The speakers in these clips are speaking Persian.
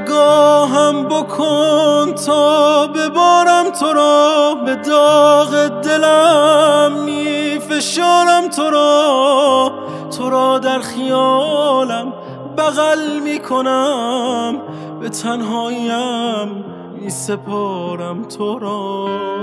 نگاهم بکن تا ببارم تو را، به داغ دلم میفشارم تو را در خیالم بغل میکنم، به تنهاییم میسپارم تو را.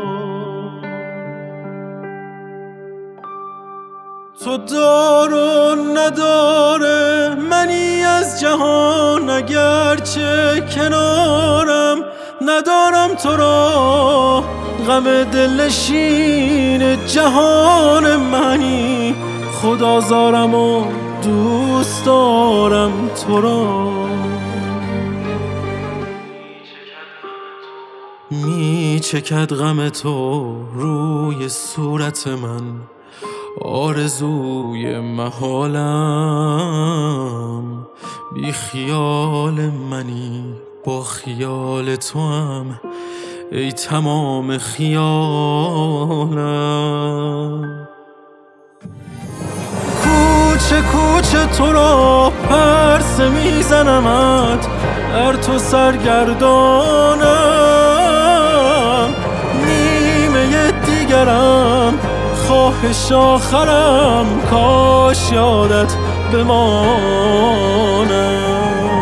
تو دار و نداره منی از جهان، اگرچه کنارم ندارم تو را، غم دلنشین جهان منی، خدازارم و دوست دارم تو را. میچکد غم تو روی صورت من، آرزوی محالم، بی خیال منی با خیال تو هم، ای تمام خیالم. کوچه کوچه تو را پرسه میزنمت، در تو سرگردانم، نیمه دیگرم خواهش آخرم، کاش یادت بمانم.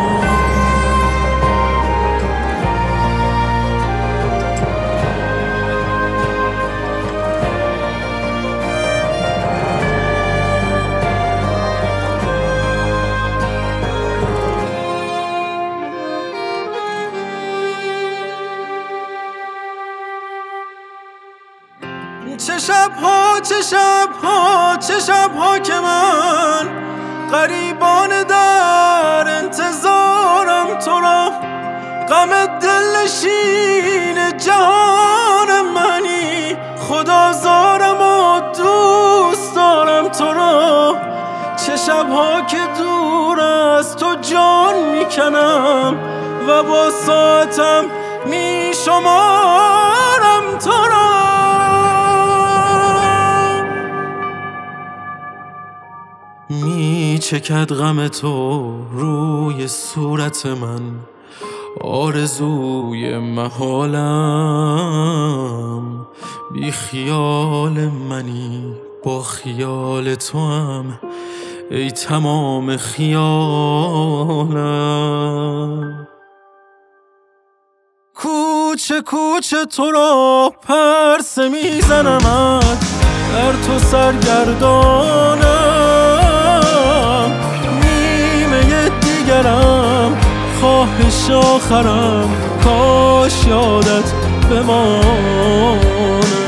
چه شبها که من غریبانه در انتظارم تو را، غم دلنشین جهان منی، خدازارم و دوست دارم تو را. چه شبها که دور از تو جان میکنم و با ساعتم میشمارم تو را. میچکد غم تو روی صورت من، آرزوی محالم، بی خیال منی با خیال تو هم، ای تمام خیالم. کوچه کوچه تو را پرسه میزنمت، در تو سرگردانم، نیمه دیگرم خواهش آخرم، کاش یادت بمانم.